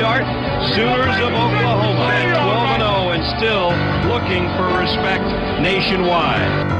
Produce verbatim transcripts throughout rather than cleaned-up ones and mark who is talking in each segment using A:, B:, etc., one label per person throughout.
A: start. Sooners of Oklahoma at twelve and oh and still looking for respect nationwide.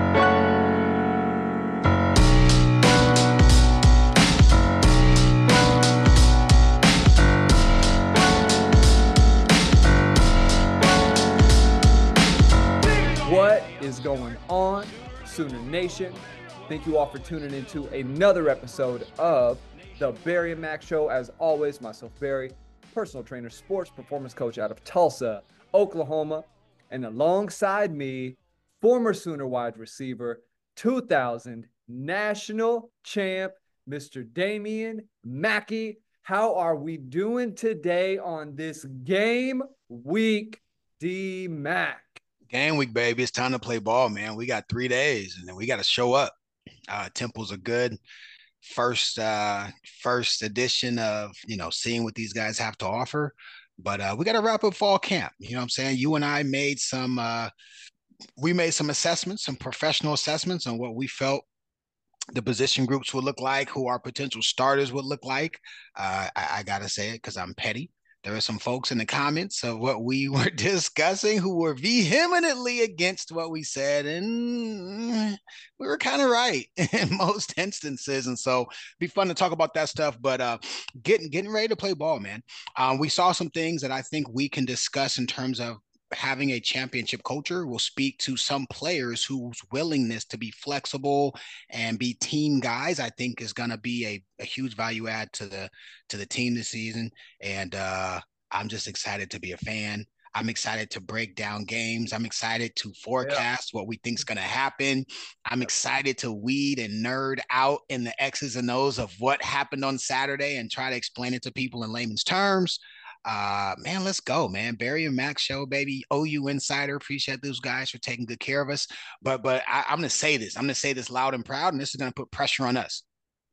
B: What is going on, Sooner Nation? Thank you all for tuning into another episode of the Barry and Mac Show. As always, myself, Barry, personal trainer, sports performance coach out of Tulsa, Oklahoma, and alongside me, former Sooner wide receiver, two thousand national champ, Mister Damian Mackey. How are we doing today on this game week, D-Mac?
C: Game week, baby. It's time to play ball, man. We got three days, and then we got to show up. Uh, tempos are good. First, uh, first edition of you know seeing what these guys have to offer, but uh, we got to wrap up fall camp. You know what I'm saying? You and I made some. Uh, we made some assessments, some professional assessments on what we felt the position groups would look like, who our potential starters would look like. Uh, I, I gotta say it because I'm petty. There are some folks in the comments of what we were discussing who were vehemently against what we said, and we were kind of right in most instances. And so, it'd be fun to talk about that stuff. But uh, getting getting ready to play ball, man. Um, we saw some things that I think we can discuss in terms of having a championship culture. Will speak to some players whose willingness to be flexible and be team guys, I think, is going to be a, a huge value add to the to the team this season. And uh, I'm just excited to be a fan. I'm excited to break down games. I'm excited to forecast yeah. what we think is going to happen. I'm excited to weed and nerd out in the X's and O's of what happened on Saturday and try to explain it to people in layman's terms. Uh, man, let's go, man. Barry and Mac Show, baby. O U Insider. Appreciate those guys for taking good care of us. But but I, I'm going to say this. I'm going to say this loud and proud, and this is going to put pressure on us.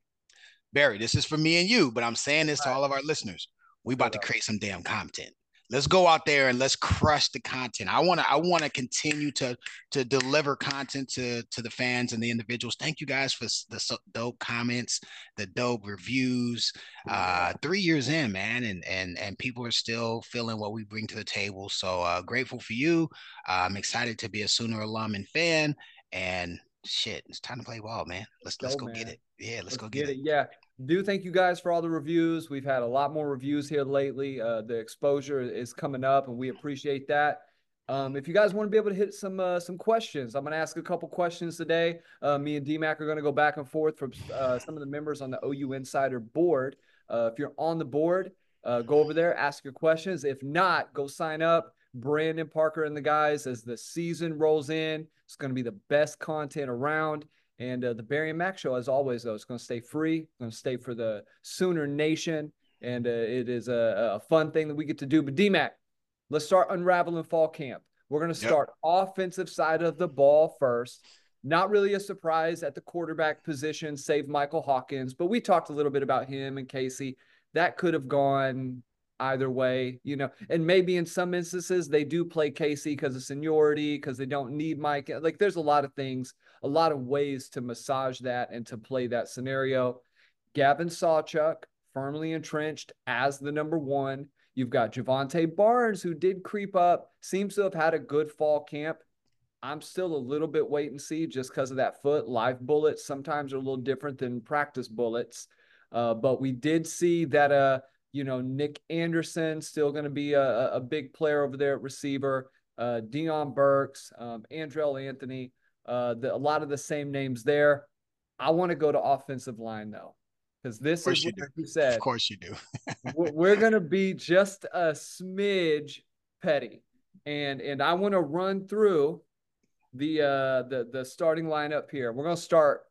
C: Barry, this is for me and you, but I'm saying this all to right. all of our listeners. We about to create some damn content. Let's go out there and let's crush the content. I want to I want to continue to to deliver content to to the fans and the individuals. Thank you guys for the so dope comments, the dope reviews. Uh, three years in, man, and and and people are still feeling what we bring to the table. So uh, grateful for you. Uh, I'm excited to be a Sooner alum and fan. And shit, it's time to play ball, man. Let's let's go, go get it. Yeah, let's, let's go get, get it. it.
B: Yeah. Do thank you guys for all the reviews. We've had a lot more reviews here lately. Uh, the exposure is coming up, and we appreciate that. Um, if you guys want to be able to hit some uh, some questions, I'm going to ask a couple questions today. Uh, me and D-Mac are going to go back and forth from uh, some of the members on the O U Insider board. Uh, if you're on the board, uh, go over there, ask your questions. If not, go sign up. Brandon Parker and the guys, as the season rolls in, it's going to be the best content around. And uh, the Barry and Mac Show, as always, though, it's going to stay free. It's going to stay for the Sooner Nation. And uh, it is a, a fun thing that we get to do. But D-Mac, let's start unraveling fall camp. We're going to start yep. offensive side of the ball first. Not really a surprise at the quarterback position, save Michael Hawkins. But we talked a little bit about him and Casey. That could have gone either way, you know, and maybe in some instances they do play Casey because of seniority, because they don't need Mike. Like there's a lot of things, a lot of ways to massage that and to play that scenario. Gavin Sawchuk, firmly entrenched as the number one. You've got Javonte Barnes, who did creep up, seems to have had a good fall camp. I'm still a little bit wait and see just because of that foot. Live bullets sometimes are a little different than practice bullets. Uh, but we did see that, uh, you know, Nick Anderson still going to be a, a big player over there at receiver. Uh, Deion Burks, um, Andrell Anthony, uh, the, a lot of the same names there. I want to go to offensive line, though, because this is what you said.
C: Of course you do.
B: we're we're going to be just a smidge petty. And and I want to run through the, uh, the, the starting lineup here. We're going to start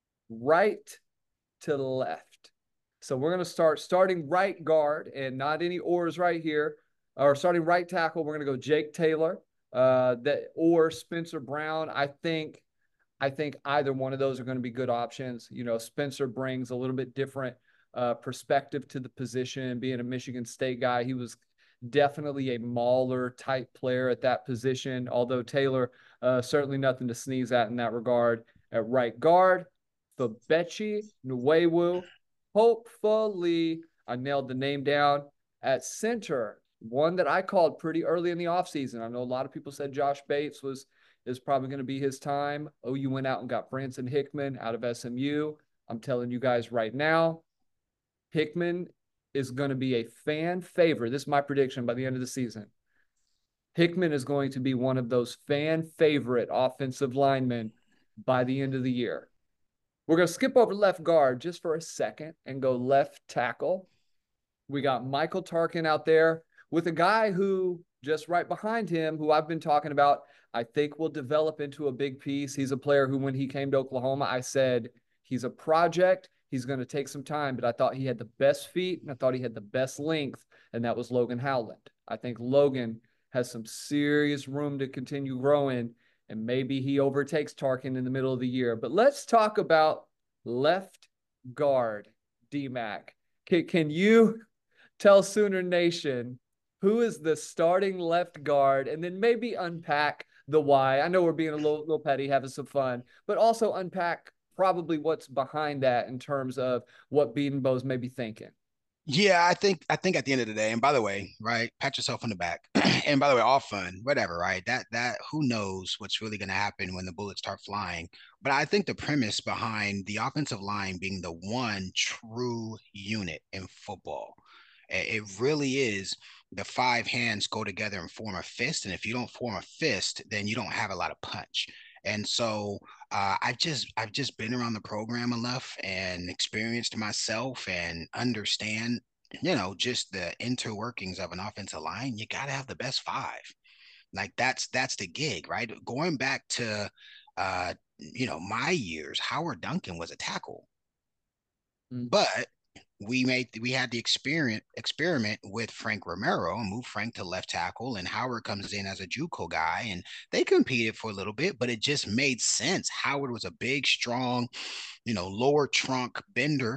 B: right to left. So we're going to start starting right guard, and not any ors right here, or starting right tackle. We're going to go Jake Taylor, uh, that or Spencer Brown. I think, I think either one of those are going to be good options. You know, Spencer brings a little bit different uh, perspective to the position. Being a Michigan State guy, he was definitely a mauler type player at that position. Although Taylor, uh, certainly nothing to sneeze at in that regard. At right guard, Fabechi Nwewu. Hopefully, I nailed the name down. At center, one that I called pretty early in the offseason. I know a lot of people said Josh Bates was is probably going to be his time. O U went out and got Branson Hickman out of S M U. I'm telling you guys right now, Hickman is going to be a fan favorite. This is my prediction by the end of the season. Hickman is going to be one of those fan favorite offensive linemen by the end of the year. We're going to skip over left guard just for a second and go left tackle. We got Michael Tarkin out there with a guy who, just right behind him, who I've been talking about, I think will develop into a big piece. He's a player who, when he came to Oklahoma, I said he's a project. He's going to take some time, but I thought he had the best feet and I thought he had the best length, and that was Logan Howland. I think Logan has some serious room to continue growing, and maybe he overtakes Tarkin in the middle of the year. But let's talk about left guard, D-Mac. Can, can you tell Sooner Nation who is the starting left guard, and then maybe unpack the why? I know we're being a little, little petty, having some fun, but also unpack probably what's behind that in terms of what Bedenbaugh's maybe thinking.
C: Yeah, I think I think at the end of the day, and by the way, right, pat yourself on the back. And by the way, all fun, whatever, right? That that who knows what's really going to happen when the bullets start flying. But I think the premise behind the offensive line being the one true unit in football, it really is. The five hands go together and form a fist, and if you don't form a fist, then you don't have a lot of punch. And so uh, I've just I've just been around the program enough and experienced myself and understand, you know, just the interworkings of an offensive line. You got to have the best five. Like that's that's the gig, right? Going back to, uh, you know, my years, Howard Duncan was a tackle, mm-hmm. but we made we had the experience experiment with Frank Romero and moved Frank to left tackle, and Howard comes in as a JUCO guy, and they competed for a little bit, but it just made sense. Howard was a big, strong, you know, lower trunk bender,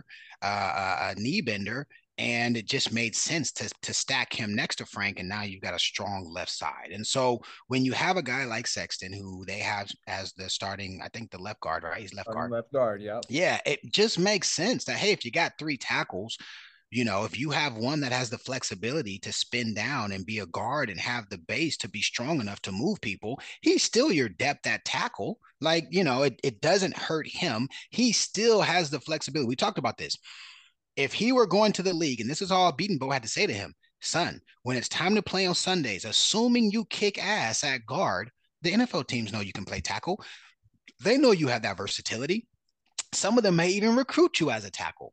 C: uh, a knee bender, and it just made sense to to stack him next to Frank, and now you've got a strong left side. And so when you have a guy like Sexton, who they have as the starting, I think the left guard, right? He's left guard.
B: Left guard, yeah.
C: Yeah, it just makes sense that, hey, if you got three tackles, you know, if you have one that has the flexibility to spin down and be a guard and have the base to be strong enough to move people, he's still your depth at tackle. Like, you know, it, it doesn't hurt him. He still has the flexibility. We talked about this. If he were going to the league, and this is all Bedenbaugh had to say to him, son, when it's time to play on Sundays, assuming you kick ass at guard, the N F L teams know you can play tackle. They know you have that versatility. Some of them may even recruit you as a tackle.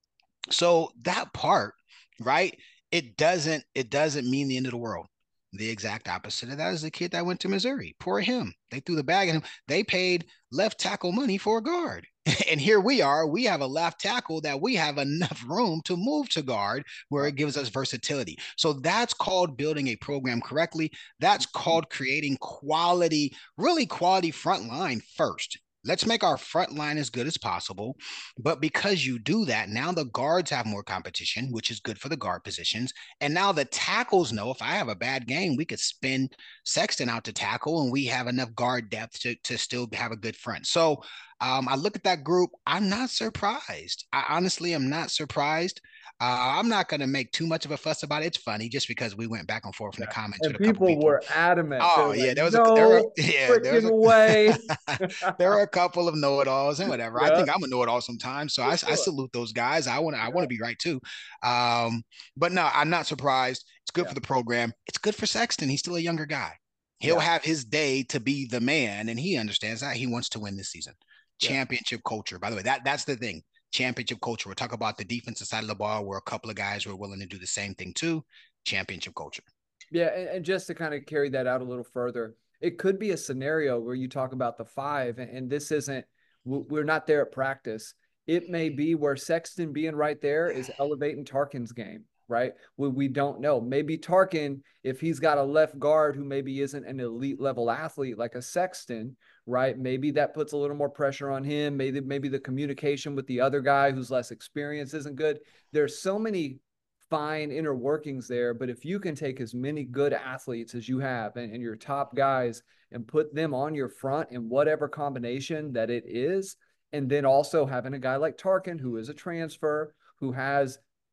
C: So that part, right, it doesn't it doesn't mean the end of the world. The exact opposite of that is the kid that went to Missouri. Poor him. They threw the bag at him. They paid left tackle money for a guard. And here we are. We have a left tackle that we have enough room to move to guard where it gives us versatility. So that's called building a program correctly. That's called creating quality, really quality front line first. Let's make our front line as good as possible. But because you do that, now the guards have more competition, which is good for the guard positions. And now the tackles know if I have a bad game, we could spin Sexton out to tackle, and we have enough guard depth to, to still have a good front. So um, I look at that group. I'm not surprised. I honestly am not surprised. Uh, I'm not going to make too much of a fuss about it. It's funny just because we went back and forth in the comments.
B: And
C: with a
B: people,
C: couple people
B: were adamant.
C: Oh
B: like,
C: yeah, there was
B: no
C: a there were, yeah there was a
B: way.
C: there are a couple of know-it-alls and whatever.
B: Yeah.
C: I think I'm a know-it-all sometimes, so I, I salute those guys. I want to I want to be right too. Um, but no, I'm not surprised. It's good yeah. for the program. It's good for Sexton. He's still a younger guy. He'll yeah. have his day to be the man, and he understands that. He wants to win this season. Yeah. Championship culture. By the way, that that's the thing. Championship culture. We'll talk about the defensive side of the ball where a couple of guys were willing to do the same thing too. Championship culture.
B: Yeah, and, and just to kind of carry that out a little further, it could be a scenario where you talk about the five, and, and this isn't, we're not there at practice. It may be where Sexton being right there is elevating Tarkin's game, right? We, we don't know. Maybe Tarkin, if he's got a left guard who maybe isn't an elite level athlete like a Sexton, right? Maybe that puts a little more pressure on him. Maybe, maybe the communication with the other guy who's less experienced isn't good. There's so many fine inner workings there, but if you can take as many good athletes as you have and, and your top guys and put them on your front in whatever combination that it is, and then also having a guy like Tarkin, who is a transfer, who has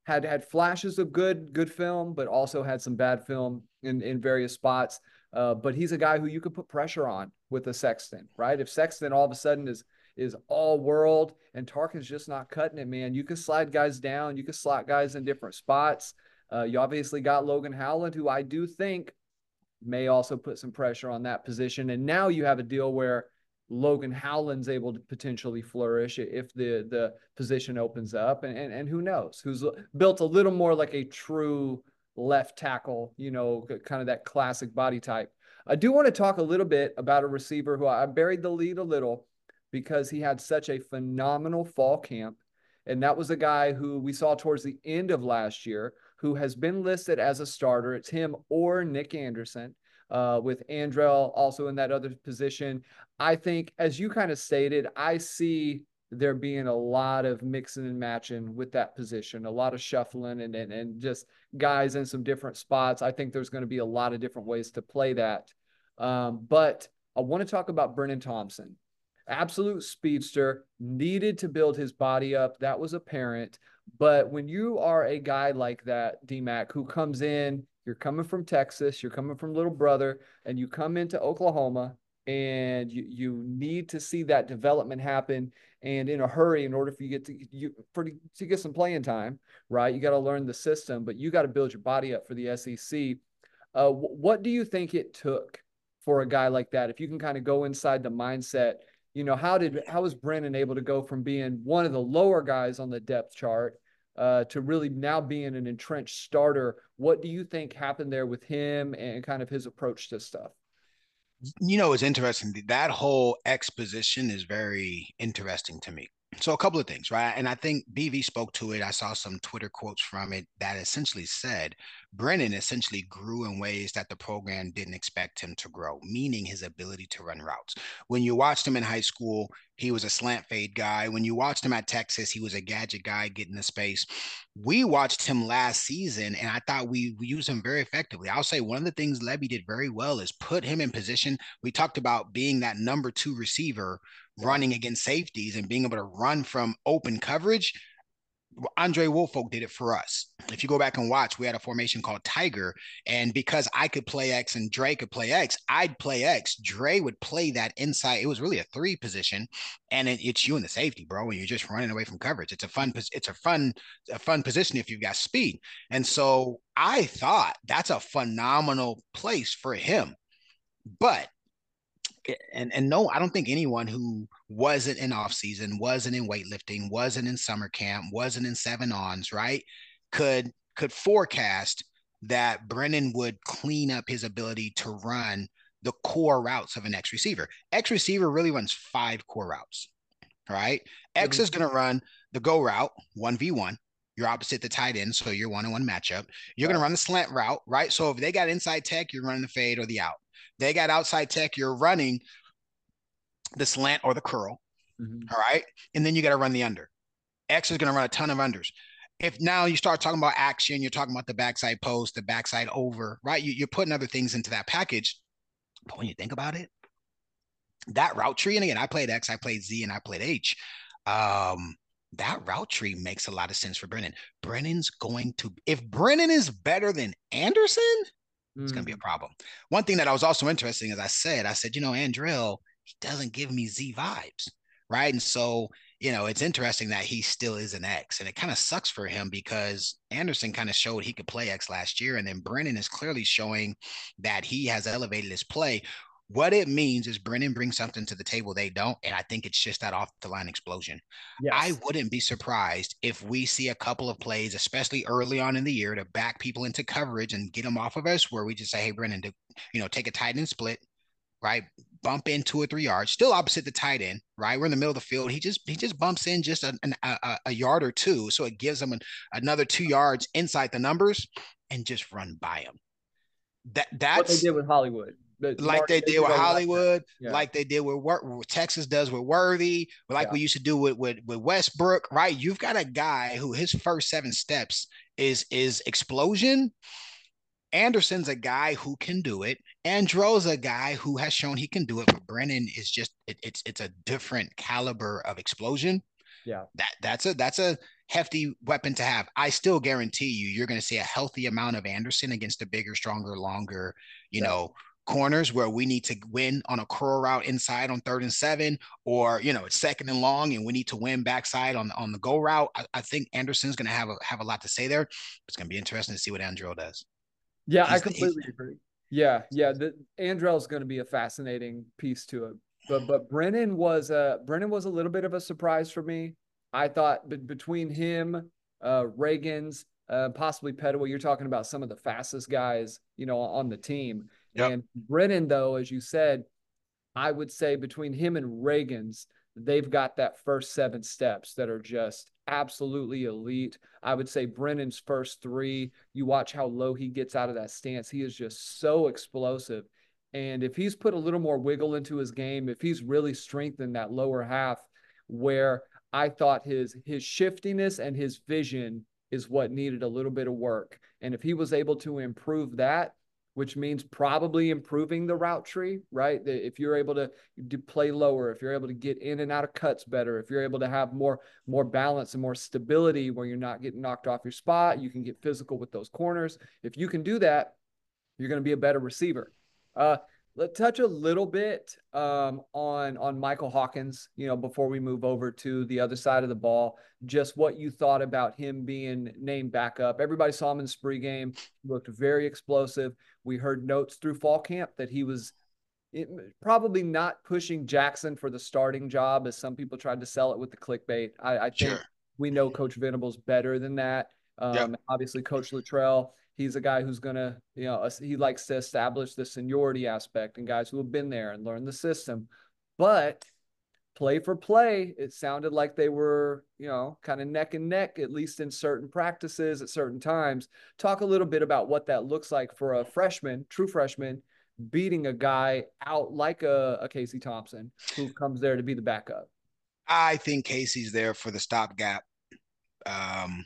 B: had had flashes of good good film, but also had some bad film in in various spots. Uh, but he's a guy who you could put pressure on with a Sexton, right? If Sexton all of a sudden is is all world and Tarkin's just not cutting it, man, you can slide guys down, you can slot guys in different spots. Uh, you obviously got Logan Howland, who I do think may also put some pressure on that position. And now you have a deal where Logan Howland's able to potentially flourish if the the position opens up, and and, and who knows, who's built a little more like a true left tackle, you know, kind of that classic body type. I do want to talk a little bit about a receiver who I buried the lead a little because he had such a phenomenal fall camp. And that was a guy who we saw towards the end of last year who has been listed as a starter. It's him or Nick Anderson, uh, with Andrel also in that other position. I think, as you kind of stated, I see there being a lot of mixing and matching with that position, a lot of shuffling and, and, and just guys in some different spots. I think there's going to be a lot of different ways to play that. Um, but I want to talk about Brennan Thompson. Absolute speedster, needed to build his body up. That was apparent. But when you are a guy like that, D-Mac, who comes in, you're coming from Texas, you're coming from Little Brother, and you come into Oklahoma, and you, you need to see that development happen and in a hurry in order for you get to you for to get some playing time, right? You got to learn the system, but you got to build your body up for the S E C. Uh, what do you think it took for a guy like that? If you can kind of go inside the mindset, you know, how did how was Brennan able to go from being one of the lower guys on the depth chart uh, to really now being an entrenched starter? What do you think happened there with him and kind of his approach to stuff?
C: You know, it's interesting. That whole exposition is very interesting to me. So a couple of things, right? And I think B V spoke to it. I saw some Twitter quotes from it that essentially said Brennan essentially grew in ways that the program didn't expect him to grow, meaning his ability to run routes. When you watched him in high school, he was a slant fade guy. When you watched him at Texas, he was a gadget guy getting the space. We watched him last season, and I thought we, we used him very effectively. I'll say one of the things Levy did very well is put him in position. We talked about being that number two receiver running against safeties and being able to run from open coverage. Andre Woolfolk did it for us. If you go back and watch, we had a formation called Tiger, and because I could play X and Dre could play X, I'd play X. Dre would play that inside. It was really a three position, and it, it's you and the safety, bro, and you're just running away from coverage. It's a fun, it's a fun, a fun position if you've got speed. And so I thought that's a phenomenal place for him. But And and no, I don't think anyone who wasn't in off season, wasn't in weightlifting, wasn't in summer camp, wasn't in seven ons, right, could could forecast that Brennan would clean up his ability to run the core routes of an X receiver. X receiver really runs five core routes, right? X mm-hmm. is going to run the go route, one v one. You're opposite the tight end, so you're one-on-one matchup. You're right. going to run the slant route, right? So if they got inside tech, you're running the fade or the out. They got outside tech, you're running the slant or the curl, mm-hmm. all right? And then you got to run the under. X is going to run a ton of unders. If now you start talking about action, you're talking about the backside post, the backside over, right? You, you're putting other things into that package. But when you think about it, that route tree, and again, I played X, I played Z, and I played H. Um, that route tree makes a lot of sense for Brennan. Brennan's going to, if Brennan is better than Anderson, it's going to be a problem. One thing that I was also interesting, as I said, I said, you know, Andrel, he doesn't give me Z vibes, right? And so, you know, it's interesting that he still is an X, and it kind of sucks for him because Anderson kind of showed he could play X last year, and then Brennan is clearly showing that he has elevated his play. What it means is Brennan brings something to the table they don't, and I think it's just that off-the-line explosion. Yes. I wouldn't be surprised if we see a couple of plays, especially early on in the year, to back people into coverage and get them off of us, where we just say, hey, Brennan, to, you know, take a tight end split, right? Bump in two or three yards, still opposite the tight end, right? We're in the middle of the field. He just he just bumps in just a, a, a yard or two, so it gives him an, another two yards inside the numbers, and just run by him. That that's
B: what they did with Hollywood.
C: Like Mark, they did with Hollywood, yeah. like they did with what Texas does with Worthy, like yeah. we used to do with, with with Westbrook, right? You've got a guy who his first seven steps is is explosion. Anderson's a guy who can do it. Andrel's a guy who has shown he can do it, but Brennan is just it, it's it's a different caliber of explosion.
B: Yeah.
C: That that's a that's a hefty weapon to have. I still guarantee you, you're going to see a healthy amount of Anderson against the bigger, stronger, longer, you
B: Yeah.
C: know, corners where we need to win on a curl route inside on third and seven, or you know, it's second and long, and we need to win backside on on the go route. I, I think Anderson's going to have a have a lot to say there. It's going to be interesting to see what Andrew does.
B: Yeah, I
C: He's,
B: completely
C: he's,
B: agree. Yeah, yeah. The Andrell's going to be a fascinating piece to it. But but Brennan was a Brennan was a little bit of a surprise for me. I thought b- between him, uh, Reagans, uh, possibly Petaway, you're talking about some of the fastest guys, you know, on the team.
C: Yep.
B: And Brennan, though, as you said, I would say between him and Reagans, they've got that first seven steps that are just absolutely elite. I would say Brennan's first three, you watch how low he gets out of that stance. He is just so explosive. And if he's put a little more wiggle into his game, if he's really strengthened that lower half, where I thought his his shiftiness and his vision is what needed a little bit of work. And if he was able to improve that, which means probably improving the route tree, right? If you're able to, to play lower, if you're able to get in and out of cuts better, if you're able to have more, more balance and more stability where you're not getting knocked off your spot, you can get physical with those corners. If you can do that, you're going to be a better receiver. Uh, let's touch a little bit um, on on Michael Hawkins, you know, before we move over to the other side of the ball, just what you thought about him being named back up. Everybody saw him in the spree game, looked very explosive. We heard notes through fall camp that he was it, probably not pushing Jackson for the starting job, as some people tried to sell it with the clickbait. I, I think
C: sure.
B: we know Coach Venables better than that. Um,
C: Yep.
B: Obviously, Coach Luttrell, he's a guy who's going to, you know, he likes to establish the seniority aspect and guys who have been there and learned the system. But play for play, it sounded like they were, you know, kind of neck and neck, at least in certain practices at certain times. Talk a little bit about what that looks like for a freshman, true freshman, beating a guy out like a, a Casey Thompson who comes there to be the backup.
C: I think Casey's there for the stopgap. Um,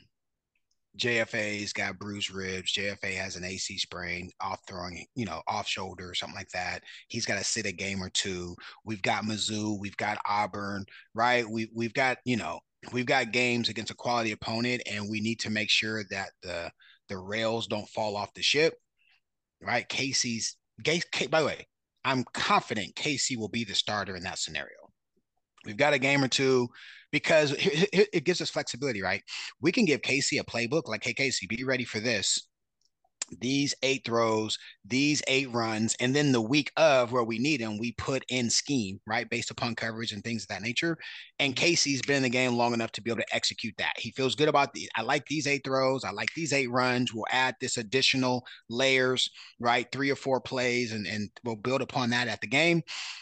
C: J F A's got bruised ribs. J F A has an A C sprain, off throwing, you know, off shoulder or something like that. He's got to sit a game or two. We've got Mizzou, we've got Auburn, right? We we've got, you know, we've got games against a quality opponent, and we need to make sure that the the rails don't fall off the ship, right? Casey's by the way, I'm confident Casey will be the starter in that scenario. We've got a game or two because it gives us flexibility, right? We can give Casey a playbook like, hey, Casey, be ready for this. These eight throws, these eight runs, and then the week of where we need him, we put in scheme, right? Based upon coverage and things of that nature. And Casey's been in the game long enough to be able to execute that. He feels good about the, I like these eight throws. I like these eight runs. We'll add this additional layers, right? Three or four plays, and, and we'll build upon that at the game.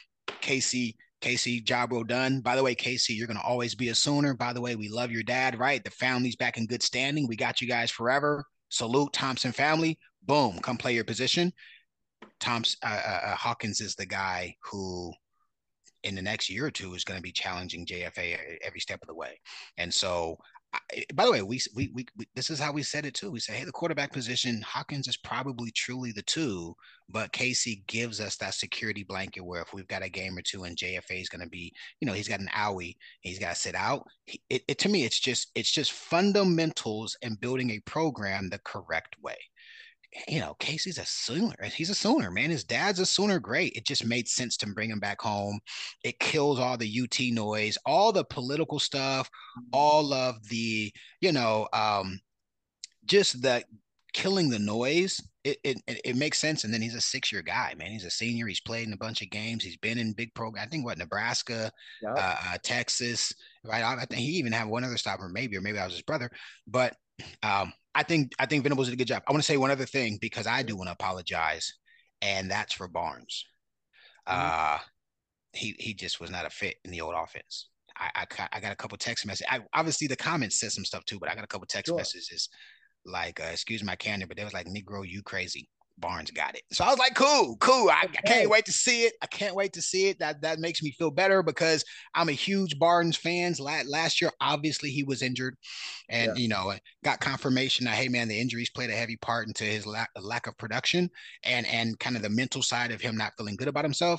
C: Casey, Casey, job well done. By the way, Casey, you're going to always be a Sooner. By the way, we love your dad, right? The family's back in good standing. We got you guys forever. Salute, Thompson family. Boom, come play your position. Thompson, uh, uh, Hawkins is the guy who in the next year or two is going to be challenging J F A every step of the way. And so, I, by the way, we, we, we, we, this is how we said it too. We say, hey, the quarterback position, Hawkins is probably truly the two, but Casey gives us that security blanket where if we've got a game or two and J F A is going to be, you know, he's got an owie, he's got to sit out. It, it, to me, it's just, it's just fundamentals and building a program the correct way. You know, Casey's a Sooner. He's a Sooner, man. His dad's a Sooner. Great. It just made sense to bring him back home. It kills all the U T noise, all the political stuff, all of the, you know, um, just the killing the noise. It, it it makes sense. And then he's a six-year guy, man. He's a senior. He's played in a bunch of games. He's been in big programs. I think what Nebraska,
B: Yep.
C: uh, uh, Texas, right? I think he even had one other stopper, maybe, or maybe I was his brother. But um, I think I think Venables did a good job. I want to say one other thing because I do want to apologize, and that's for Barnes. Uh, he he just was not a fit in the old offense. I I, I got a couple text messages. I, obviously, the comments said some stuff too, but I got a couple text
B: Sure.
C: messages like, uh, "Excuse my candor," but they was like, "Negro, you crazy." Barnes got it. So I was like, cool, cool. I, okay. I can't wait to see it. I can't wait to see it. That that makes me feel better because I'm a huge Barnes fan. Last, last year, obviously, he was injured and, yeah. you know, got confirmation that, hey, man, the injuries played a heavy part into his lack, lack of production and, and kind of the mental side of him not feeling good about himself.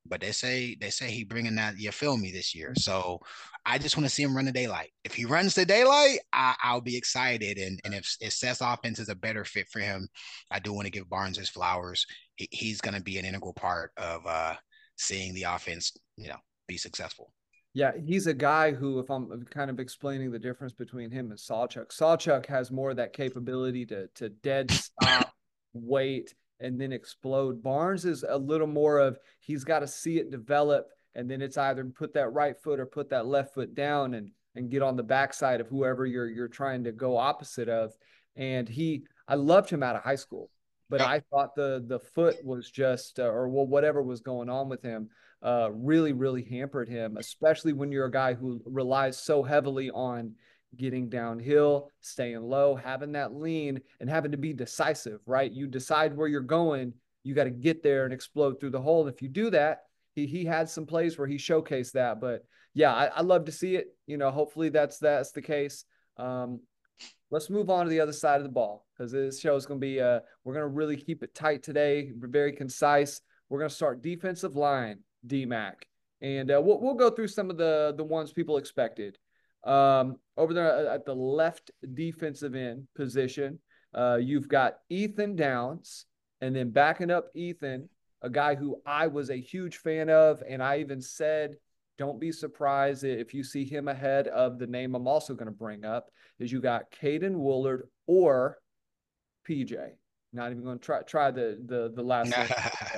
C: but they say they say he bringing that, you feel me, this year. So I just want to see him run the daylight. If he runs the daylight, I, I'll be excited. And and if, if Seth's offense is a better fit for him, I do want to give Barnes his flowers. He, he's going to be an integral part of uh, seeing the offense, you know, be successful.
B: Yeah, he's a guy who, if I'm kind of explaining the difference between him and Sawchuk, Sawchuk has more of that capability to to dead stop, wait, and then explode. Barnes is a little more of, he's got to see it develop, and then it's either put that right foot or put that left foot down and and get on the backside of whoever you're you're trying to go opposite of. And he, I loved him out of high school, but
C: Yep.
B: I thought the the foot was just, uh, or well, whatever was going on with him, uh, really, really hampered him, especially when you're a guy who relies so heavily on getting downhill, staying low, having that lean, and having to be decisive, right? You decide where you're going, you got to get there and explode through the hole. And if you do that, he he had some plays where he showcased that. But yeah, I, I love to see it. You know, hopefully that's that's the case. Um, let's move on to the other side of the ball, because this show is going to be, uh, we're going to really keep it tight today, very concise. We're going to start defensive line, D-Mac. And uh, we'll, we'll go through some of the, the ones people expected. Um, over there at the left defensive end position, uh, you've got Ethan Downs, and then backing up Ethan, a guy who I was a huge fan of, and I even said, don't be surprised if you see him ahead of the name I'm also going to bring up, is you got Caden Woolard or P J. Not even going to try try the the the last one.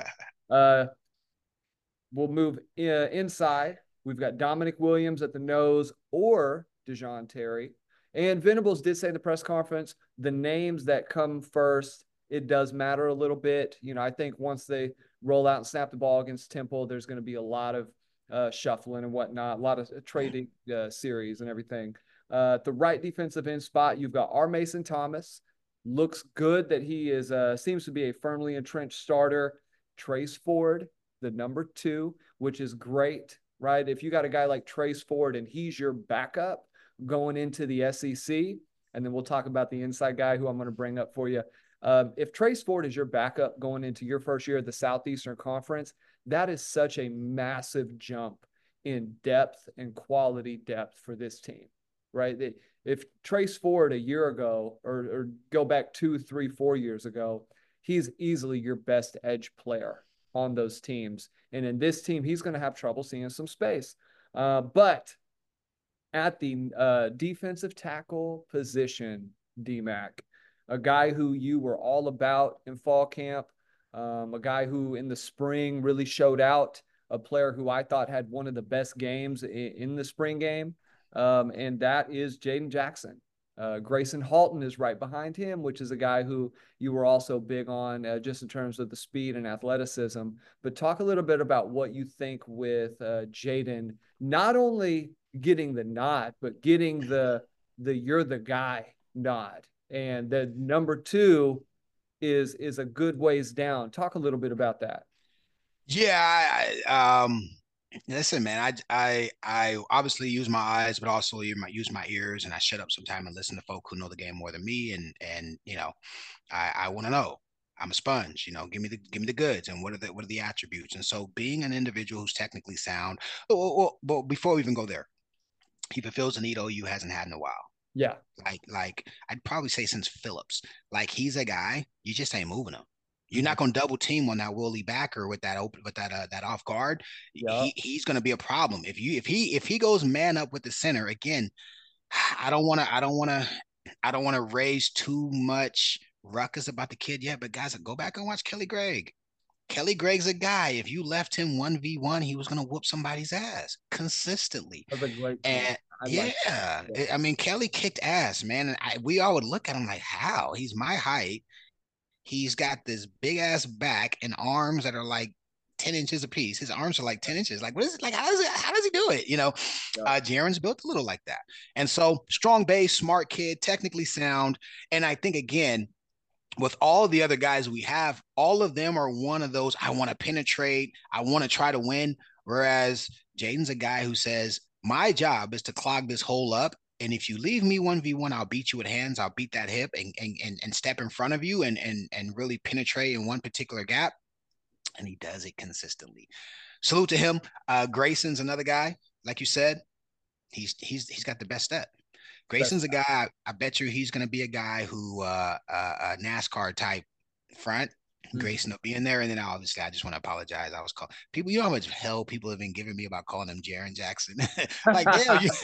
B: Uh, we'll move uh, inside. We've got Dominic Williams at the nose or Dejon Terry. And Venables did say in the press conference, the names that come first, it does matter a little bit. You know, I think once they roll out and snap the ball against Temple, there's going to be a lot of uh, shuffling and whatnot, a lot of trading uh, series and everything. Uh, at the right defensive end spot, you've got R. Mason Thomas. Looks good that he is uh, seems to be a firmly entrenched starter. Trace Ford, the number two, which is great, right? If you got a guy like Trace Ford and he's your backup going into the S E C, and then we'll talk about the inside guy who I'm going to bring up for you. Um, if Trace Ford is your backup going into your first year at the Southeastern Conference, that is such a massive jump in depth and quality depth for this team, right? If Trace Ford a year ago, or, or go back two, three, four years ago, he's easily your best edge player on those teams. And in this team, he's going to have trouble seeing some space. Uh, but at the uh, defensive tackle position, D-Mac, a guy who you were all about in fall camp, um, a guy who in the spring really showed out, a player who I thought had one of the best games in, in the spring game, um, and that is Jaden Jackson. Uh, Grayson Halton is right behind him, which is a guy who you were also big on uh, just in terms of the speed and athleticism. But talk a little bit about what you think with uh, Jaden, not only getting the nod, but getting the the you're the guy nod. And the number two is is a good ways down. Talk a little bit about that.
C: Yeah, I, I, um, listen, man. I, I, I obviously use my eyes, but also use my use my ears, and I shut up sometime and listen to folk who know the game more than me. And and you know, I, I want to know. I'm a sponge. You know, give me the give me the goods, and what are the what are the attributes? And so, being an individual who's technically sound. Well, well, well before we even go there, he fulfills a need O U hasn't had in a while.
B: Yeah.
C: Like, like I'd probably say since Phillips. Like, he's a guy, you just ain't moving him. You're not going to double team on that Willie backer with that open with that uh, that off guard. Yep. He he's going to be a problem if you if he if he goes man up with the center again. I don't want to I don't want to I don't want to raise too much ruckus about the kid yet. But guys, go back and watch Kelly Gregg. Kelly Gregg's a guy. If you left him one v one, he was going to whoop somebody's ass consistently.
B: That's a great
C: and I yeah, like I mean, Kelly kicked ass, man. And I, we all would look at him like, how? He's my height. He's got this big ass back and arms that are like ten inches apiece. His arms are like ten inches. Like, what is it? Like, how does it, how does he do it? You know, yeah. uh, Jaron's built a little like that. And so strong base, smart kid, technically sound. And I think, again, with all the other guys we have, all of them are one of those, I want to penetrate. I want to try to win. Whereas Jaden's a guy who says, my job is to clog this hole up. And if you leave me one v one, I'll beat you with hands. I'll beat that hip and and and, and step in front of you and and and really penetrate in one particular gap. and he does it consistently. Salute to him. Uh, Grayson's another guy, like you said. He's he's he's got the best step. Grayson's a guy. I, I bet you he's going to be a guy who uh, uh, a NASCAR type front. Grayson will be in there, and then obviously I just want to apologize. I was called people. You know how much hell people have been giving me about calling him Jaren Jackson. Like, damn, you,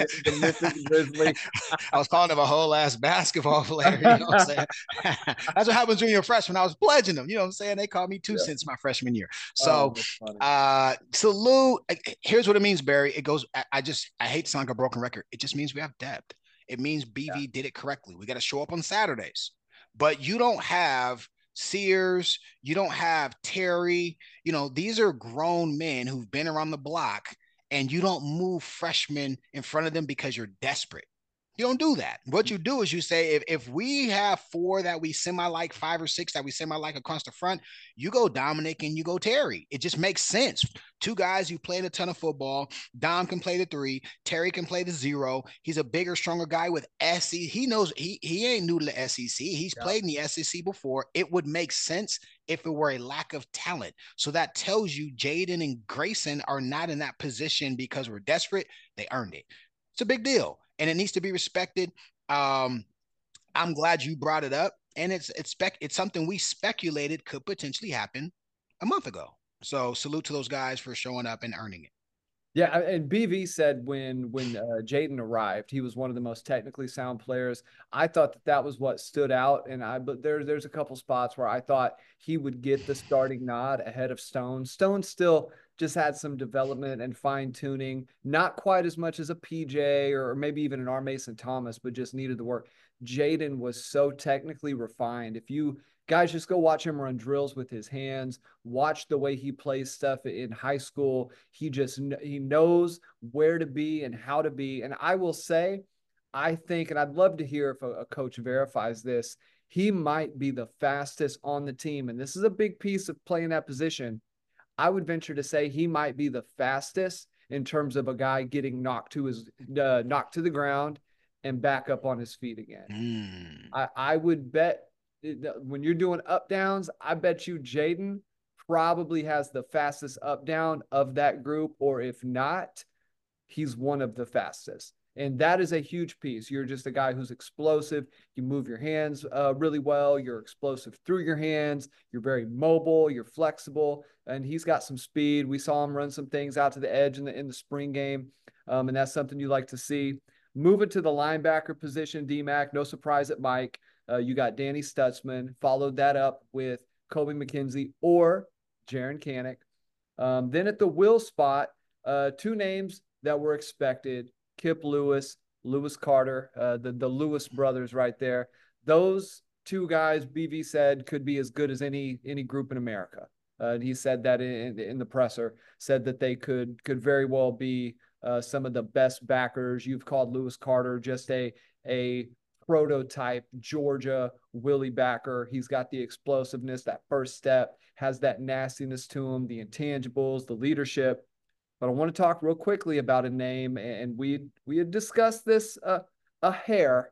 C: I was calling him a whole ass basketball player. You know what I'm saying? That's what happens when you're a freshman. I was pledging them. You know what I'm saying? They called me two yeah. since my freshman year. So, oh, uh, salute. Here's what it means, Barry. It goes. I, I just I hate to sound like a broken record. It just means we have depth. It means B V yeah. did it correctly. We got to show up on Saturdays, but you don't have Sears, you don't have Terry, you know, these are grown men who've been around the block, and you don't move freshmen in front of them because you're desperate. You don't do that. What you do is you say, if, if we have four that we semi-like, five or six that we semi-like across the front, you go Dominic and you go Terry. It just makes sense. Two guys who played a ton of football. Dom can play the three. Terry can play the zero. He's a bigger, stronger guy with S E C. He knows he, he ain't new to the S E C. He's yeah. played in the S E C before. It would make sense if it were a lack of talent. So that tells you Jaden and Grayson are not in that position because we're desperate. They earned it. It's a big deal, and it needs to be respected. Um, I'm glad you brought it up, and it's it's spec it's something we speculated could potentially happen a month ago. So salute to those guys for showing up and earning it.
B: Yeah, and B V said when when uh, Jaden arrived, he was one of the most technically sound players. I thought that that was what stood out, and I but there there's a couple spots where I thought he would get the starting nod ahead of Stone. Stone still just had some development and fine tuning, not quite as much as a P J or maybe even an R. Mason Thomas, but just needed the work. Jaden was so technically refined. If you guys just go watch him run drills with his hands, watch the way he plays stuff in high school. He just, he knows where to be and how to be. And I will say, I think, and I'd love to hear if a, a coach verifies this, he might be the fastest on the team. And this is a big piece of playing that position. I would venture to say he might be the fastest in terms of a guy getting knocked to his, uh, knocked to the ground and back up on his feet again. Mm. I, I would bet, when you're doing up downs, I bet you Jaden probably has the fastest up down of that group, or if not, he's one of the fastest. And that is a huge piece. You're just a guy who's explosive. You move your hands uh, really well. You're explosive through your hands. You're very mobile. You're flexible. And he's got some speed. We saw him run some things out to the edge in the, in the spring game. Um, and that's something you like to see. Moving to the linebacker position, D-Mac, no surprise at Mike. Uh, you got Danny Stutzman, followed that up with Kobe McKenzie or Jaren Kanak. Um, then at the will spot, uh, two names that were expected, Kip Lewis, Lewis Carter, uh, the, the Lewis brothers right there. Those two guys, B V said, could be as good as any any group in America. Uh, and he said that in, in the presser, said that they could could very well be uh, some of the best backers. You've called Lewis Carter just a a prototype Georgia Willie backer. He's got the explosiveness, that first step, has that nastiness to him, the intangibles, the leadership. But I want to talk real quickly about a name, and we we had discussed this uh, a hair,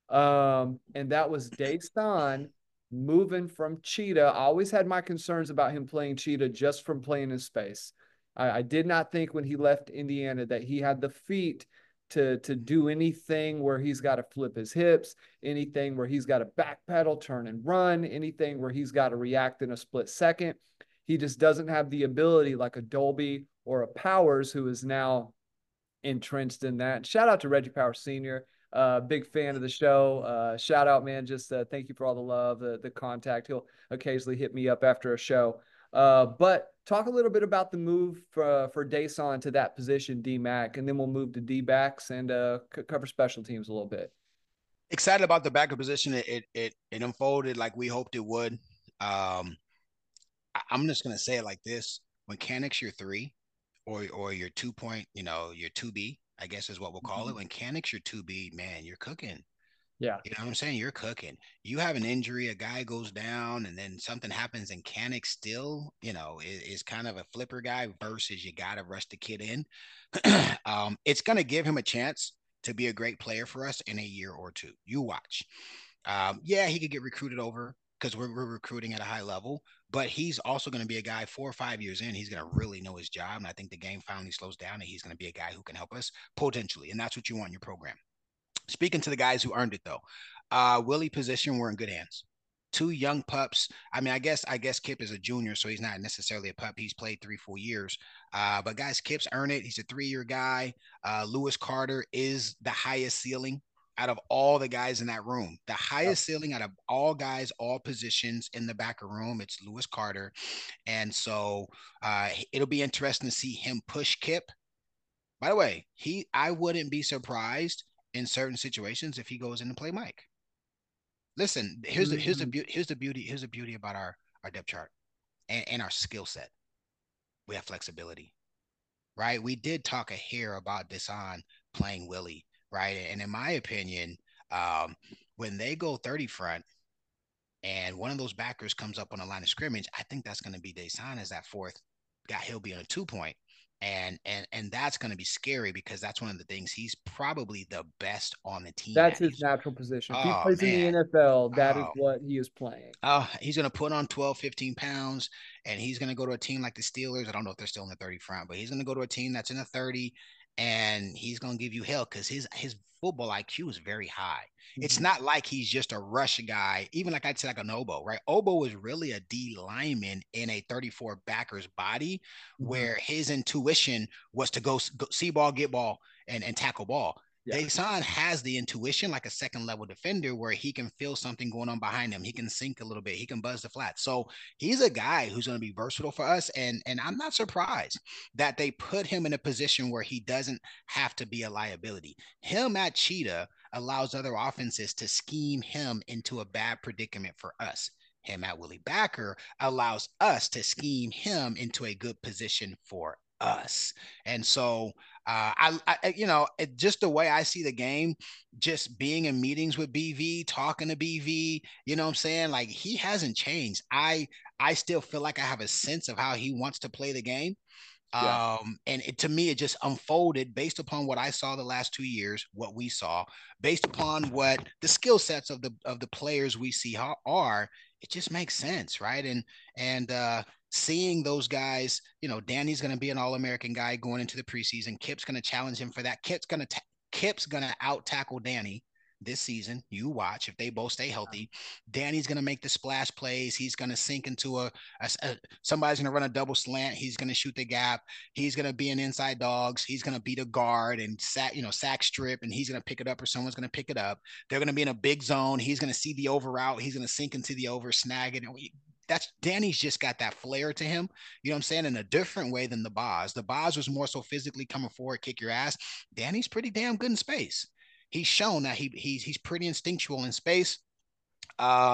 B: um, and that was Dasan moving from Cheetah. I always had my concerns about him playing Cheetah just from playing in space. I, I did not think when he left Indiana that he had the feet to to do anything where he's got to flip his hips, anything where he's got to backpedal, turn and run, anything where he's got to react in a split second. He just doesn't have the ability like a Dolby or a Powers, who is now entrenched in that. Shout out to Reggie Powers Senior Uh, big fan of the show. Uh, shout out, man. Just uh, thank you for all the love, the, the contact. He'll occasionally hit me up after a show. Uh, but talk a little bit about the move for, for Dasan to that position, D-Mac, and then we'll move to D-backs and uh, c- cover special teams a little bit.
C: Excited about the backer position. It, it, it, it unfolded like we hoped it would. Um, I, I'm just going to say it like this. When Kanak's your three, or or your two point, you know, your two B, I guess is what we'll call mm-hmm. it. When Kanak's your two B, man, you're cooking.
B: Yeah.
C: You know what I'm saying? You're cooking. You have an injury, a guy goes down, and then something happens, and Kanak still, you know, is, is kind of a flipper guy versus you got to rush the kid in. um, it's going to give him a chance to be a great player for us in a year or two. You watch. Um, yeah, he could get recruited over because we're, we're recruiting at a high level, but he's also going to be a guy four or five years in. He's going to really know his job. And I think the game finally slows down and he's going to be a guy who can help us potentially. And that's what you want in your program. Speaking to the guys who earned it, though, uh, Willie position, we're in good hands. Two young pups. I mean, I guess I guess Kip is a junior, so he's not necessarily a pup. He's played three, four years. Uh, but guys, Kip's earned it. He's a three-year guy. Uh, Lewis Carter is the highest ceiling out of all the guys in that room. The highest yep. ceiling out of all guys, all positions in the back of room, it's Lewis Carter. And so uh, it'll be interesting to see him push Kip. By the way, he I wouldn't be surprised in certain situations if he goes in and play Mike. Listen, here's the here's the beauty here's the beauty here's the beauty about our our depth chart and, and our skill set. We have flexibility, right? We did talk a hair about Desan playing Willie, right? And in my opinion, um, when they go thirty front and one of those backers comes up on the line of scrimmage, I think that's going to be Desan as that fourth guy. He'll be on a two point. And and and that's going to be scary because that's one of the things he's probably the best on the team.
B: That's his natural position. If he oh, plays man. in the N F L, that oh. is what he is playing.
C: Oh, he's going to put on twelve, fifteen pounds, and he's going to go to a team like the Steelers. I don't know if they're still in the thirty front, but he's going to go to a team that's in the thirty, and he's going to give you hell because his his football I Q is very high. Mm-hmm. It's not like he's just a rush guy, even like I'd say like an Obo, right? Obo was really a D lineman in a thirty-four backer's body, mm-hmm. where his intuition was to go, go see ball, get ball, and, and tackle ball. Yeah. Desan has the intuition like a second level defender where he can feel something going on behind him. He can sink a little bit. He can buzz the flat. So he's a guy who's going to be versatile for us. And, and I'm not surprised that they put him in a position where he doesn't have to be a liability. Him at Cheetah allows other offenses to scheme him into a bad predicament for us. Him at Willie Backer allows us to scheme him into a good position for us. And so uh, I, I, you know, it, just the way I see the game, just being in meetings with B V, talking to B V, you know what I'm saying? Like he hasn't changed. I, I still feel like I have a sense of how he wants to play the game. Yeah. Um, and it, to me, it just unfolded based upon what I saw the last two years, what we saw, based upon what the skill sets of the of the players we see are. It just makes sense, right? And and uh, seeing those guys, you know, Danny's going to be an All-American guy going into the preseason. Kip's going to challenge him for that. Kip's going to ta- Kip's going to out tackle Danny this season. You watch if they both stay healthy. Danny's going to make the splash plays. He's going to sink into a, a, a somebody's going to run a double slant. He's going to shoot the gap. He's going to be an inside dogs. He's going to beat a guard and sack, you know, sack strip, and he's going to pick it up or someone's going to pick it up. They're going to be in a big zone. He's going to see the over route. He's going to sink into the over, snag it. And we, that's Danny's just got that flair to him. You know what I'm saying? In a different way than the Boz. The Boz was more so physically coming forward, kick your ass. Danny's pretty damn good in space. He's shown that he he's he's pretty instinctual in space. Uh,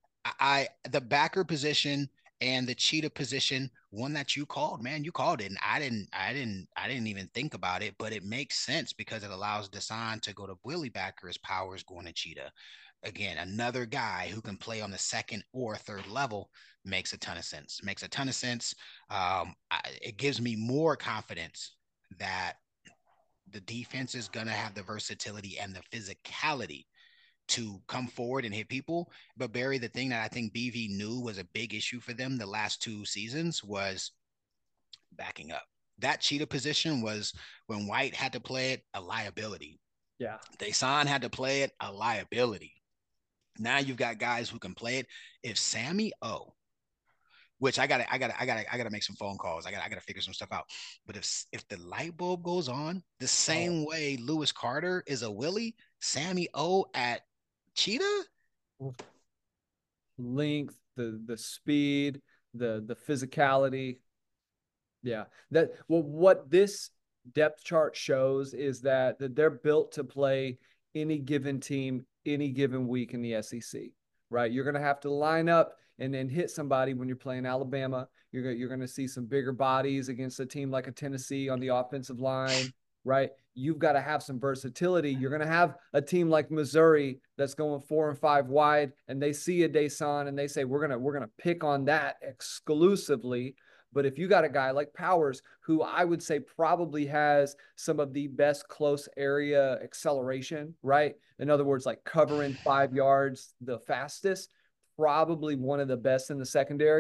C: I the backer position and the Cheetah position, one that you called, man, you called it, and I didn't, I didn't, I didn't even think about it, but it makes sense because it allows Desan to go to Willie Backer as Powers going to Cheetah. Again, another guy who can play on the second or third level makes a ton of sense. Makes a ton of sense. Um, I, it gives me more confidence that the defense is going to have the versatility and the physicality to come forward and hit people. But Barry, the thing that I think B V knew was a big issue for them the last two seasons was backing up. That Cheetah position was, when White had to play it, a liability.
B: Yeah.
C: Desan had to play it, a liability. Now you've got guys who can play it. If Sammy O, which I gotta, I gotta, I gotta, I gotta make some phone calls. I gotta, I gotta figure some stuff out. But if if the light bulb goes on the same oh. way Lewis Carter is a Willie, Sammy O at Cheetah,
B: length, the the speed, the the physicality, yeah. That well, what this depth chart shows is that that they're built to play any given team, any given week in the S E C. Right, you're gonna have to line up and then hit somebody when you're playing Alabama. You're, you're going to see some bigger bodies against a team like a Tennessee on the offensive line, right? You've got to have some versatility. You're going to have a team like Missouri that's going four and five wide, and they see a Desan and they say, we're going to, we're going to pick on that exclusively. But if you got a guy like Powers, who I would say probably has some of the best close area acceleration, right? In other words, like covering five yards the fastest, probably one of the best in the secondary.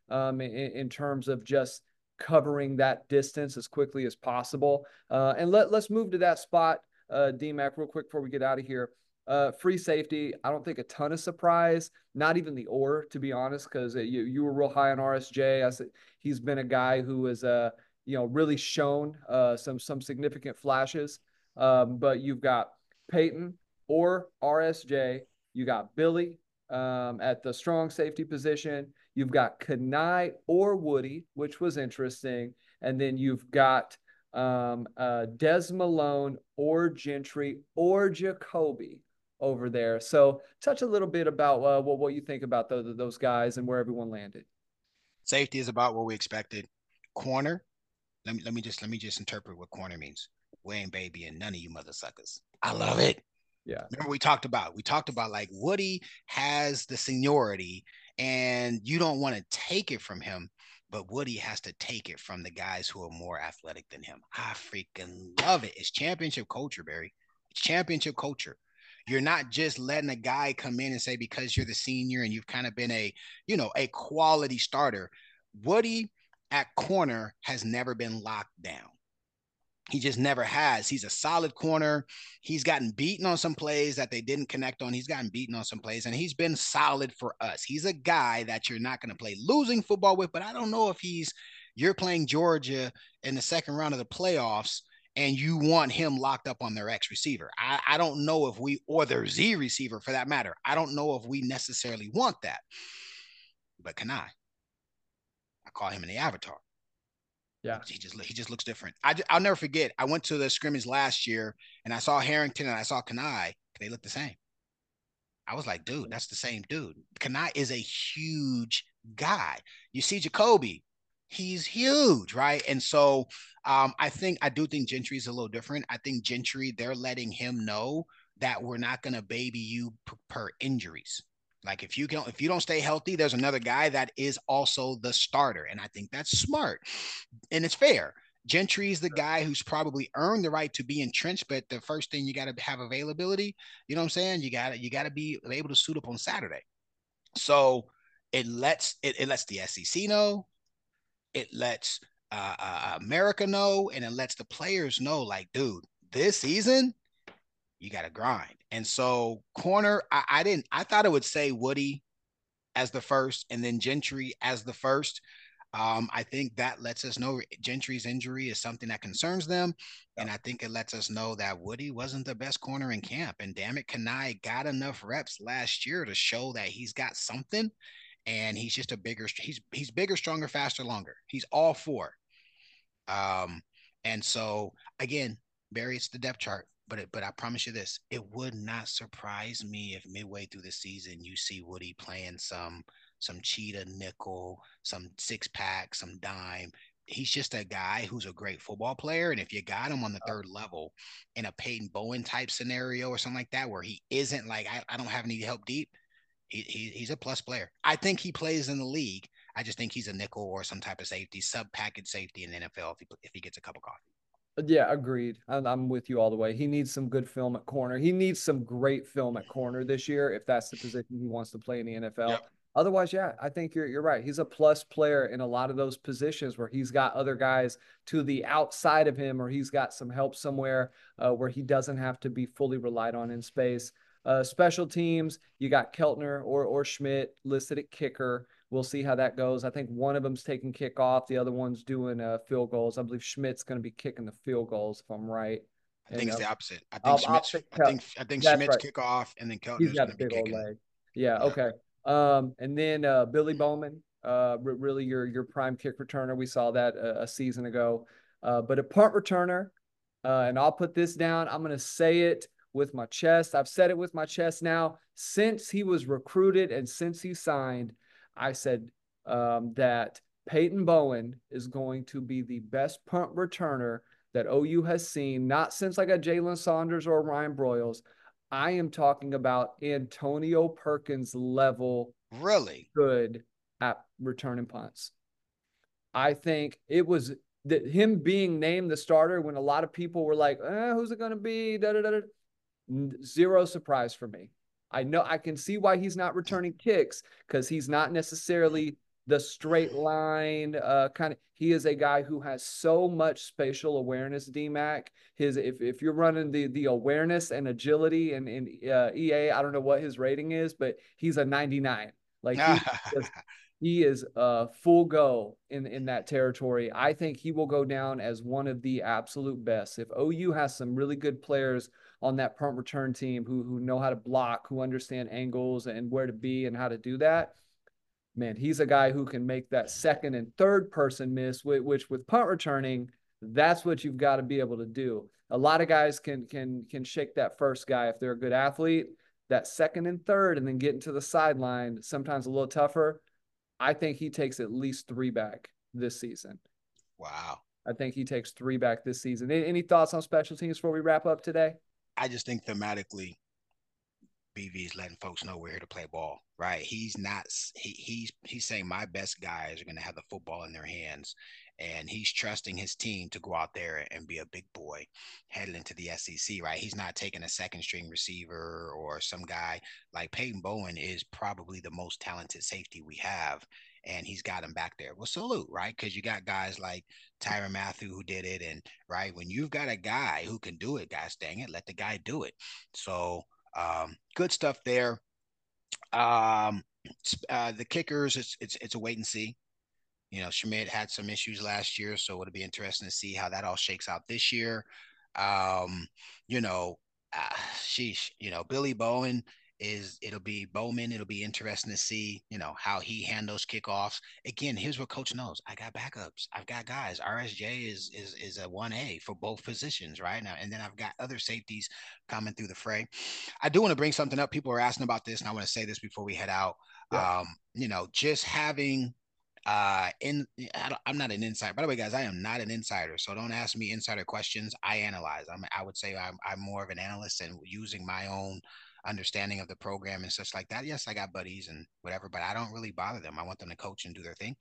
B: um, in, in terms of just covering that distance as quickly as possible. Uh, and let, let's move to that spot, uh, D-Mac, real quick before we get out of here. Uh, free safety, I don't think a ton of surprise, not even the or, to be honest, because you, you were real high on R S J. I said he's been a guy who has, uh, you know, really shown uh, some some significant flashes. Um, but you've got Peyton or R S J. You got Billy um, at the strong safety position. You've got Kanai or Woody, which was interesting. And then you've got um, uh, Des Malone or Gentry or Jacoby over there. So touch a little bit about uh, what, what you think about those, those guys and where everyone landed.
C: Safety is about what we expected. Corner, let me let me just let me just interpret what corner means. We ain't baby and none of you mother suckers. I love it.
B: Yeah.
C: Remember we talked about, we talked about like Woody has the seniority and you don't want to take it from him, but Woody has to take it from the guys who are more athletic than him. I freaking love it. It's championship culture, Barry. It's championship culture. You're not just letting a guy come in and say, because you're the senior and you've kind of been a, you know, a quality starter. Woody at corner has never been locked down. He just never has. He's a solid corner. He's gotten beaten on some plays that they didn't connect on. He's gotten beaten on some plays, and he's been solid for us. He's a guy that you're not going to play losing football with, but I don't know if he's, you're playing Georgia in the second round of the playoffs, and you want him locked up on their X receiver. I, I don't know if we, or their Z receiver for that matter. I don't know if we necessarily want that. But can I? I call him in the avatar.
B: Yeah,
C: he just he just looks different. I I'll never forget. I went to the scrimmage last year and I saw Harrington and I saw Kanai. They look the same. I was like, dude, that's the same dude. Kanai is a huge guy. You see Jacoby, he's huge, right? And so um, I think I do think Gentry is a little different. I think Gentry, they're letting him know that we're not going to baby you per, per injuries. Like if you can, if you don't stay healthy, there's another guy that is also the starter, and I think that's smart and it's fair. Gentry is the guy who's probably earned the right to be entrenched, but the first thing you got to have availability. You know what I'm saying? You got to you got to be able to suit up on Saturday. So it lets it, it lets the S E C know, it lets uh, uh, America know, and it lets the players know, like, dude, this season you got to grind. And so corner, I, I didn't, I thought it would say Woody as the first and then Gentry as the first. Um, I think that lets us know Gentry's injury is something that concerns them. And I think it lets us know that Woody wasn't the best corner in camp. And damn it, Kanai got enough reps last year to show that he's got something. And he's just a bigger, he's he's bigger, stronger, faster, longer. He's all four. Um, and so again, Barry, it's the depth chart. But it, but I promise you this, it would not surprise me if midway through the season you see Woody playing some some cheetah nickel, some six pack, some dime. He's just a guy who's a great football player. And if you got him on the third level in a Peyton Bowen type scenario or something like that, where he isn't like, I, I don't have any help deep, he, he he's a plus player. I think he plays in the league. I just think he's a nickel or some type of safety, sub package safety in the N F L if he, if he gets a cup of coffee.
B: Yeah, agreed. I'm with you all the way. He needs some good film at corner. He needs some great film at corner this year if that's the position he wants to play in the N F L. Yep. Otherwise, yeah, I think you're you're right. He's a plus player in a lot of those positions where he's got other guys to the outside of him, or he's got some help somewhere uh, where he doesn't have to be fully relied on in space. Uh, special teams, you got Keltner or or Schmidt listed at kicker. We'll see how that goes. I think one of them's taking kickoff. The other one's doing uh, field goals. I believe Schmidt's going to be kicking the field goals, if I'm right.
C: I think and, it's uh, the opposite. I think
B: I'll,
C: Schmidt's,
B: I'll
C: I think I think Schmidt's right. kick off, and then Keltner's
B: He's got
C: going
B: a
C: to be
B: big old
C: kicking.
B: leg. Yeah, yeah. Okay. Um, and then uh, Billy Bowman, uh, really your your prime kick returner. We saw that a, a season ago. Uh, but a punt returner, uh, and I'll put this down. I'm going to say it with my chest. I've said it with my chest now. Since he was recruited and since he signed, I said um, that Peyton Bowen is going to be the best punt returner that O U has seen, not since like a Jalen Saunders or Ryan Broyles. I am talking about Antonio Perkins level
C: really
B: good at returning punts. I think it was that him being named the starter when a lot of people were like, eh, who's it going to be? Da, da, da, da. Zero surprise for me. I know I can see why he's not returning kicks because he's not necessarily the straight line uh, kind of. He is a guy who has so much spatial awareness. D Mac, his if if you're running the the awareness and agility and in uh, E A, I don't know what his rating is, but he's a ninety-nine. Like he is, he is uh full go in in that territory. I think he will go down as one of the absolute best. If O U has some really good players on that punt return team who who know how to block, who understand angles and where to be and how to do that, man, he's a guy who can make that second and third person miss, which with punt returning, that's what you've got to be able to do. A lot of guys can can can shake that first guy if they're a good athlete. That second and third, and then getting to the sideline, sometimes a little tougher. I think he takes at least three back this season.
C: Wow.
B: I think he takes three back this season. Any, any thoughts on special teams before we wrap up today?
C: I just think thematically, B V's letting folks know we're here to play ball, right? He's not, he, he's, he's saying my best guys are going to have the football in their hands, and he's trusting his team to go out there and be a big boy headed into the S E C, right? He's not taking a second string receiver or some guy like Peyton Bowen is probably the most talented safety we have. And he's got him back there. Well, salute, right? Because you got guys like Tyrann Mathieu who did it. And right, when you've got a guy who can do it, guys, dang it, let the guy do it. So, Um, good stuff there. Um, uh, the kickers, it's, it's it's a wait and see. You know, Schmidt had some issues last year, so it'll be interesting to see how that all shakes out this year. Um, you know, uh, sheesh, you know, Billy Bowen is it'll be Bowman. It'll be interesting to see, you know, how he handles kickoffs. Again, here's what coach knows. I got backups. I've got guys. R S J is is is a one A for both positions right now. And then I've got other safeties coming through the fray. I do want to bring something up. People are asking about this, and I want to say this before we head out.
B: Yeah.
C: Um, you know, just having uh in I am not an insider, by the way, guys. I am not an insider, so don't ask me insider questions. I analyze. I'm I would say I'm, I'm more of an analyst and using my own understanding of the program and such like that. Yes, I got buddies and whatever, but I don't really bother them. I want them to coach and do their thing.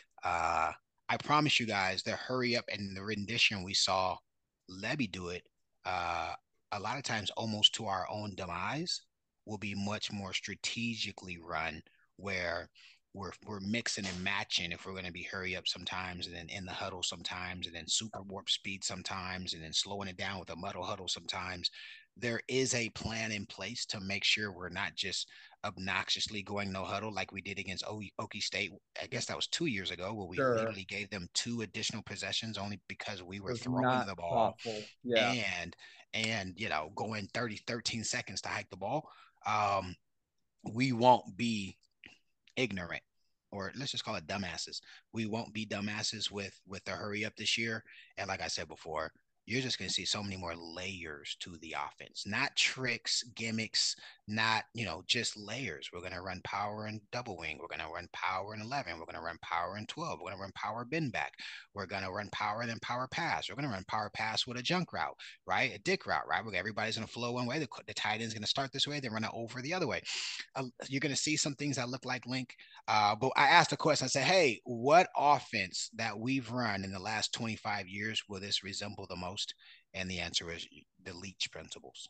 C: uh I promise you guys, the hurry up and the rendition we saw Lebby do it, uh a lot of times almost to our own demise, will be much more strategically run, where we're we're mixing and matching if we're going to be hurry up sometimes, and then in the huddle sometimes, and then super warp speed sometimes, and then slowing it down with a muddle huddle sometimes. There is a plan in place to make sure we're not just obnoxiously going no huddle like we did against o- Okie State. I guess that was two years ago, where we
B: Sure.
C: literally gave them two additional possessions only because we were
B: Was
C: throwing
B: not
C: the ball.
B: thoughtful. Yeah.
C: and and you know, going thirty, thirteen seconds to hike the ball. Um, we won't be ignorant, or let's just call it dumbasses. We won't be dumbasses with with the hurry up this year. And like I said before, you're just going to see so many more layers to the offense, not tricks, gimmicks, not, you know, just layers. We're going to run power and double wing. We're going to run power and eleven. We're going to run power and twelve. We're going to run power bend back. We're going to run power and then power pass. We're going to run power pass with a junk route, right? A dick route, right? Where everybody's going to flow one way. The, the tight end's going to start this way, then run it over the other way. Uh, you're going to see some things that look like Link. Uh, but I asked a question. I said, hey, what offense that we've run in the last twenty-five years will this resemble the most? And the answer is the Leach principles.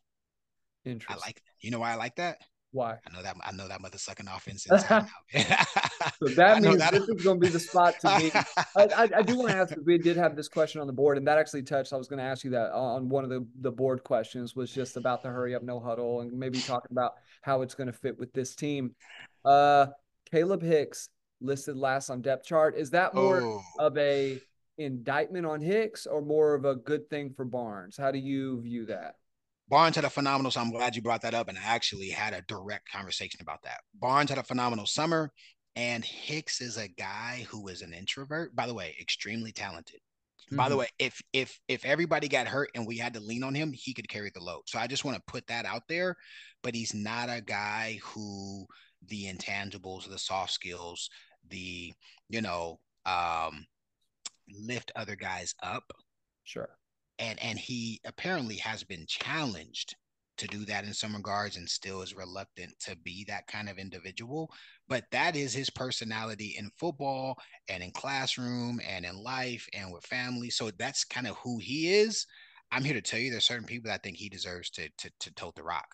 C: I like, you know why I like that?
B: Why?
C: I know that I know that mother sucking offense inside out.
B: So that means that. This is going to be the spot to be. I, I, I do want to ask, we did have this question on the board, and that actually touched. I was going to ask you that on one of the, the board questions, was just about the hurry up, no huddle, and maybe talking about how it's going to fit with this team. Uh, Caleb Hicks listed last on depth chart. Is that more oh. of a indictment on Hicks or more of a good thing for Barnes? How do you view that?
C: Barnes had a phenomenal, so I'm glad you brought that up, and I actually had a direct conversation about that. Barnes had a phenomenal summer, and Hicks is a guy who is an introvert. By the way, extremely talented. Mm-hmm. By the way, if if if everybody got hurt and we had to lean on him, he could carry the load. So I just want to put that out there. But he's not a guy who the intangibles, the soft skills, the, you know, um, lift other guys up.
B: Sure.
C: And and he apparently has been challenged to do that in some regards, and still is reluctant to be that kind of individual. But that is his personality in football and in classroom and in life and with family. So that's kind of who he is. I'm here to tell you, there's certain people that think he deserves to to, to tote the rock.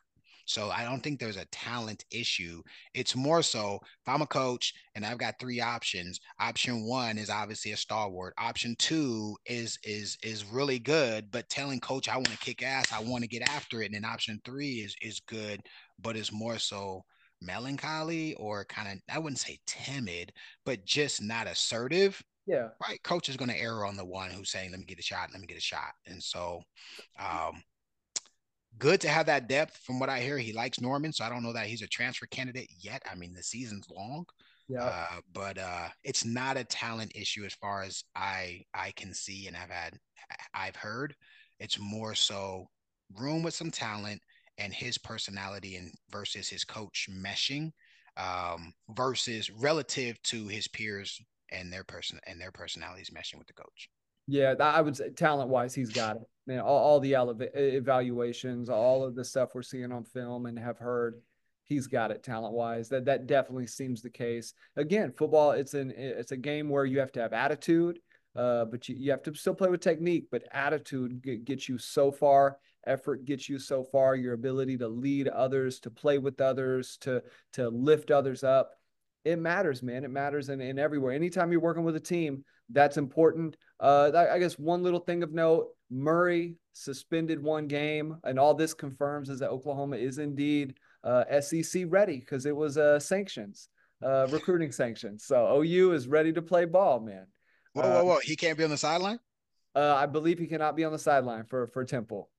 C: So I don't think there's a talent issue. It's more so if I'm a coach and I've got three options, option one is obviously a stalwart. Option two is is is really good, but telling coach I want to kick ass, I want to get after it. And then option three is is good, but it's more so melancholy or kind of, I wouldn't say timid, but just not assertive.
B: Yeah.
C: Right. Coach is going to err on the one who's saying, let me get a shot, let me get a shot. And so um good to have that depth. From what I hear, he likes Norman, so I don't know that he's a transfer candidate yet. I mean, the season's long,
B: Yeah.
C: uh, but uh, it's not a talent issue as far as I I can see and I've had I've heard. It's more so room with some talent and his personality and versus his coach meshing, um, versus relative to his peers and their person and their personalities meshing with the coach.
B: Yeah, that, I would say talent wise, he's got it. Man, all, all the eleva- evaluations, all of the stuff we're seeing on film and have heard, he's got it talent wise. That that definitely seems the case. Again, football, it's an it's a game where you have to have attitude, uh, but you, you have to still play with technique. But attitude get, gets you so far. Effort gets you so far. Your ability to lead others, to play with others, to to lift others up, it matters, man. It matters in, in everywhere. Anytime you're working with a team, that's important. Uh, I guess one little thing of note, Murray suspended one game, and all this confirms is that Oklahoma is indeed uh, S E C ready because it was uh, sanctions, uh, recruiting sanctions. So O U is ready to play ball, man.
C: Whoa,
B: Uh,
C: whoa, whoa! He can't be on the sideline.
B: uh, I believe he cannot be on the sideline for for Temple.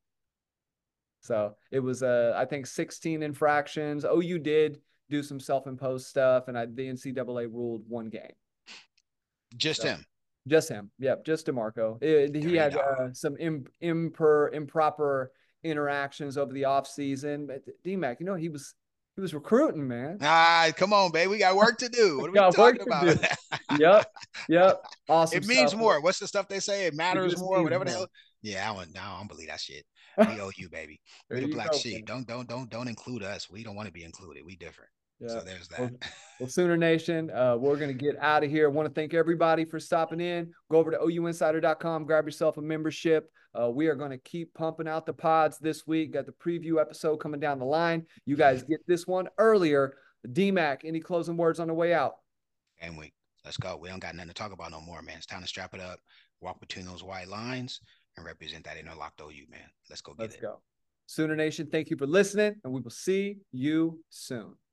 B: So it was, uh, I think, sixteen infractions. O U did do some self-imposed stuff, and I, the N C double A ruled one game.
C: Just
B: So,
C: him.
B: Just him. Yep. Just DeMarco. It, he
C: Dirty
B: had
C: dog.
B: uh, some imp, imper, improper interactions over the offseason. But D-Mac, you know, he was he was recruiting, man.
C: Ah, come on, babe. We got work to do. What are we
B: Got work
C: talking
B: to
C: about?
B: do. Yep. Yep. Awesome
C: It means
B: stuff.
C: more. What's the stuff they say? It
B: It
C: matters
B: just
C: more.
B: means
C: Whatever the
B: more.
C: hell. Yeah, I don't. No, I don't believe that shit. We owe you, baby.
B: There
C: We the
B: you
C: black
B: go,
C: sheep.
B: man.
C: Don't don't don't don't include us. We don't want to be included. We different.
B: Yeah.
C: So there's that.
B: Well, well, Sooner Nation, uh, we're going to get out of here. I want to thank everybody for stopping in. Go over to O U insider dot com, grab yourself a membership. Uh, we are going to keep pumping out the pods this week. Got the preview episode coming down the line. You guys get this one earlier. D-Mac, any closing words on the way out?
C: Game week. Let's go. We don't got nothing to talk about no more, man. It's time to strap it up, walk between those white lines, and represent that interlocked O U, man. Let's go get
B: Let's
C: it.
B: go. Sooner Nation, thank you for listening, and we will see you soon.